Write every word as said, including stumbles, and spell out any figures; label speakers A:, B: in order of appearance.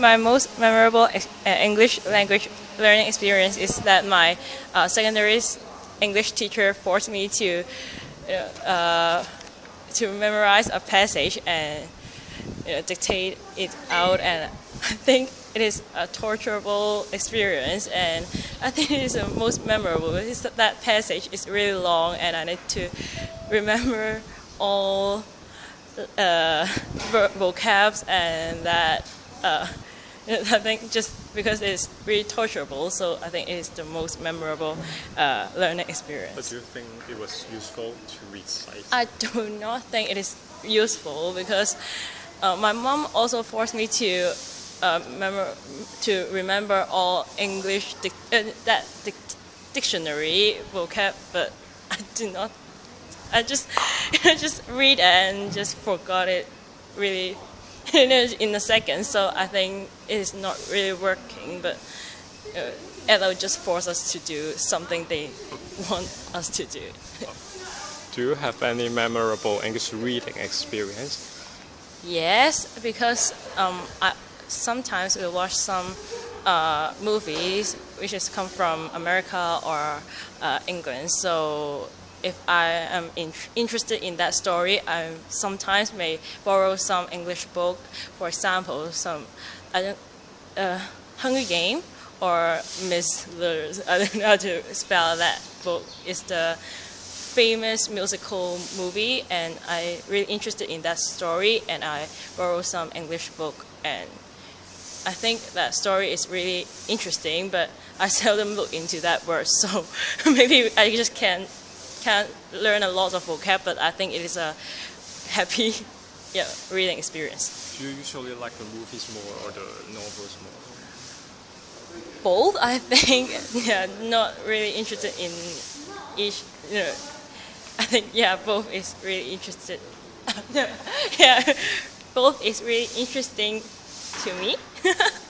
A: my most memorable ex- uh, English language learning experience is that my uh, secondary s- English teacher forced me to uh, uh, to memorize a passage and you know, dictate it out, and I think it is a torturable experience, and I think it is the most memorable. Is that that passage is really long, and I need to remember all uh, vocabs, and that uh, I think just because it's really torturable, so I think it is the most memorable uh, learning experience.
B: But do you think it was useful to recite?
A: I do not think it is useful because uh, my mom also forced me to uh, memor- to remember all English dic- uh, that dic- dictionary vocab, but I do not. I just I just read and just forgot it really in a, in a second. So I think it is not really working. But uh, adults just force us to do something they want us to do.
B: Do you have any memorable English reading experience?
A: Yes, because um, I, sometimes we watch some uh, movies which has come from America or uh, England. So if I am in, interested in that story, I sometimes may borrow some English book. For example, some I don't, uh, Hunger Game or Miss Lewis. I don't know how to spell that book. It's the famous musical movie, and I really interested in that story, and I borrow some English book, and I think that story is really interesting, but I seldom look into that word, so maybe I just can't can't learn a lot of vocab, but I think it is a happy yeah, reading experience.
B: Do you usually like the movies more or the novels more?
A: Both, I think. Yeah, not really interested in each. You know, I think yeah, both is really interested. Yeah, both is really interesting to me.